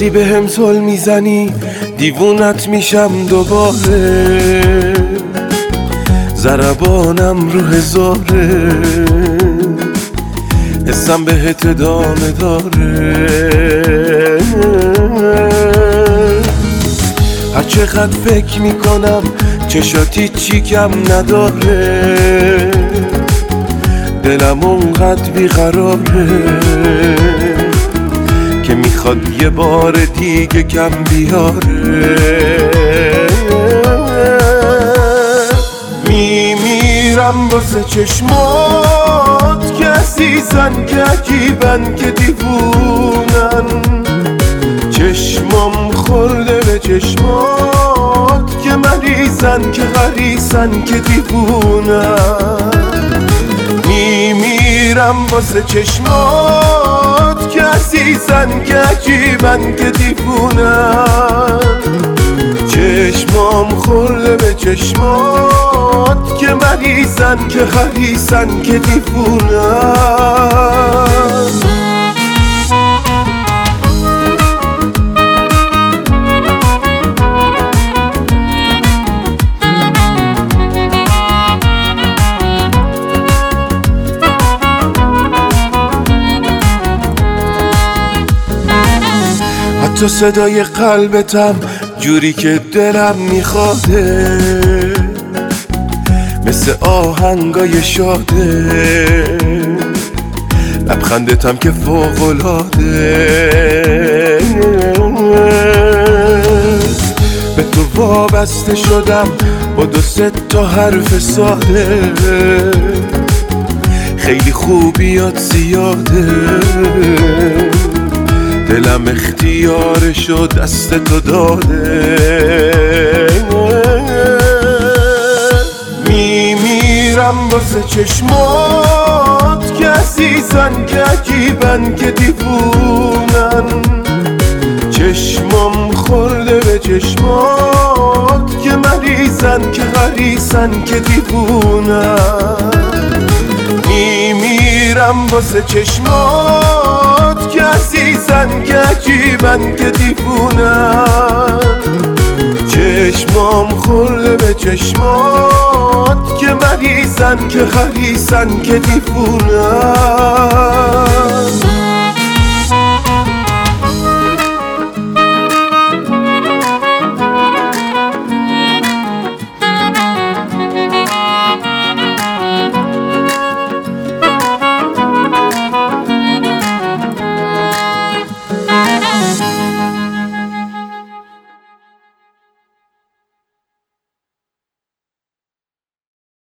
وقتی به هم زل میزنی دیوونت میشم دوباره، ضربانم رو هزاره، حسم بهت ادامه داره. هر چقدر فکر میکنم چشاتی چی کم نداره، دلم اونقدر بیقراره که میخواد یه بار دیگه کم بیاره. میمیرم واسه چشمات که عزیزن، که عجیبن، که دیوونن، چشمام خورده به چشمات که مریضن، که غریزن، که دیوونن. میمیرم واسه چشمات که عزیزن، که عجیبن، که دیوونن، چشمام خورده به چشمات که مریضن، که غریزن، که دیوونن. حتی صدای قلبتم جوری که دلم میخواده، مثل آهنگای شاده، لبخندتم که فوق‌العاده، به تو وابسته شدم با 2-3 حرف ساده، خیلی خوبیات زیاده، دلم اختیارشو دست تو داده. میمیرم واسه چشمات که عزیزن، که عجیبن، که دیوونن، چشمام خورده به چشمات که مریضن، که غریزن، که دیوونن. میمیرم واسه چشمات که عزیزن، که عجیبن، که دیوونن، چشمام خورده به چشمات که مریضن، که غریزن، که دیوونن.